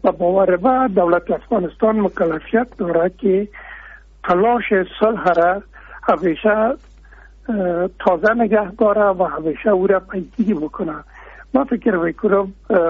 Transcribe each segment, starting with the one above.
و باور ما دولت افغانستان مکلفیت دارد که تلاش صلح را همیشه تازه نگه داره و همیشه او را پیگیری بکنه. ما فکر میکنم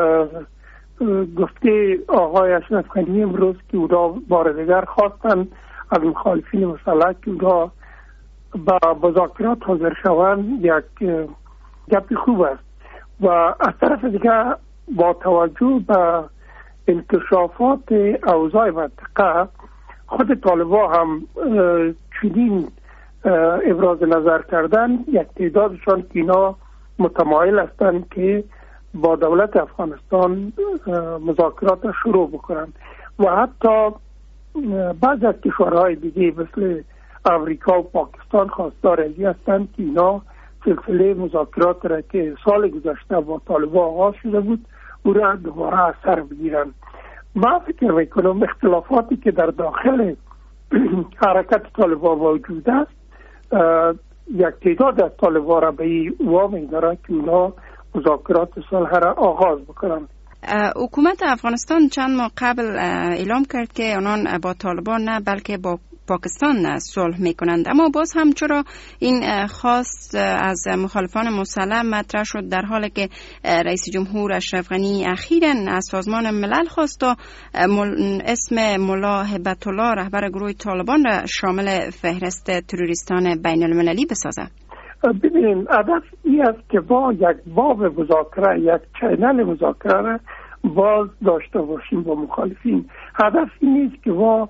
گفته آقای اشرف غنی امروز که او را بار دیگر خواستن از مخالفین مسلح که او را با مذاکرات حاضر شوند یک گپ خوب است و از طرف دیگر با توجه به انکشافات اوضاع منطقه خود طالبان هم چنین ابراز نظر کردن یک تعدادشان که اینا متمایل هستند که با دولت افغانستان مذاکرات شروع بکنند و حتی بعض از کشورهای دیگه مثل امریکا و پاکستان خواستار ازی هستند که اینا سلسله مذاکرات را که سال گذشته با طالبان آغاز شده بود او را دوباره از سر بگیرند. من فکر میکنم اختلافاتی که در داخل حرکت طالبان موجود است یک تعداد از طالبان را به این وامی داره که اونا مذاکرات صلح را آغاز بکنند. حکومت افغانستان چند ماه قبل اعلام کرد که آنان با طالبان نه بلکه با پاکستان صلح میکنند، اما باز هم چرا این خواست از مخالفان مسلح مطرح شد در حالی که رئیس جمهور اشرف غنی اخیراً از سازمان ملل خواست تا اسم ملا هبت الله رهبر گروه طالبان را شامل فهرست تروریستان بین المللی بسازد؟ ببینید هدف این است که با یک باب مذاکره یک چینل مذاکره را باز داشته باشیم با مخالفین. هدف این نیست که با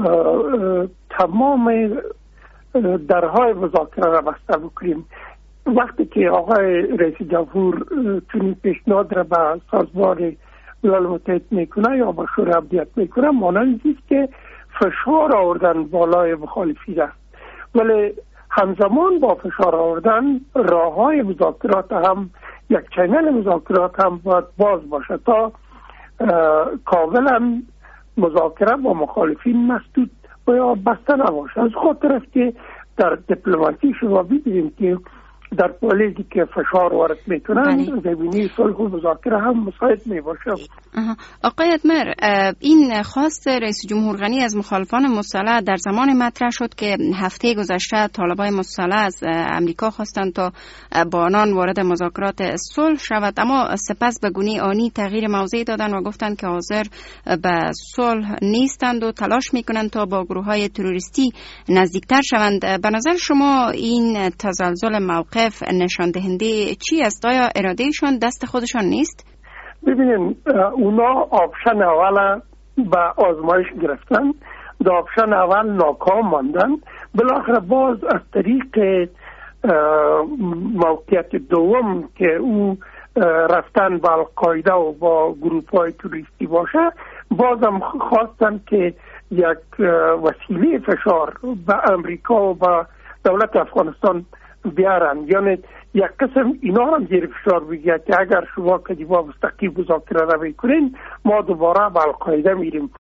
تمام درهای مذاکره را بسته بکنیم. وقتی که آقای رئیس جمهور چنین پیشنهاد را به سازمان ملل متحد میکنه یا به شورای امنیت میکنه مانند است که فشار آوردن بالای مخالفین است، ولی همزمان با فشار آوردن راههای مذاکرات هم یک چینل مذاکرات هم باید باز باشه تا کاملا مذاکره با مخالفین مسدود و یا بسته نباشه. از خاطر است که در دیپلماسی شما ببینید که در پالیسی که فشار وارد میکنن زمینه صلح و مذاکره هم مساعد میباشه. آقای اتمر، این خواست رئیس جمهور غنی از مخالفان مسلح در زمان مطرح شد که هفته گذشته طالبای مسلح از امریکا خواستند تا با آنان وارد مذاکرات صلح شود، اما سپس به گونه آنی تغییر موضع دادند و گفتند که حاضر به صلح نیستند و تلاش میکنند تا با گروه‌های تروریستی نزدیکتر شوند. به نظر شما این تزلزل موقف نشان دهنده چی است؟ آیا ارادهشان دست خودشان نیست؟ ببینید اونا آپشن اول به آزمایش گرفتن، در آپشن اول ناکام ماندن، بالاخره باز از طریق موقعیت دوم که او رفتن با القاعده و با گروه‌های توریستی باشه بازم خواستن که یک وسیله فشار به امریکا و به دولت افغانستان بیارن، یعنی یک قسم اینا هم زیر فشار بگیرد که اگر شما که با مستقیم مذاکره را بکنین ما دوباره به القاعده میریم.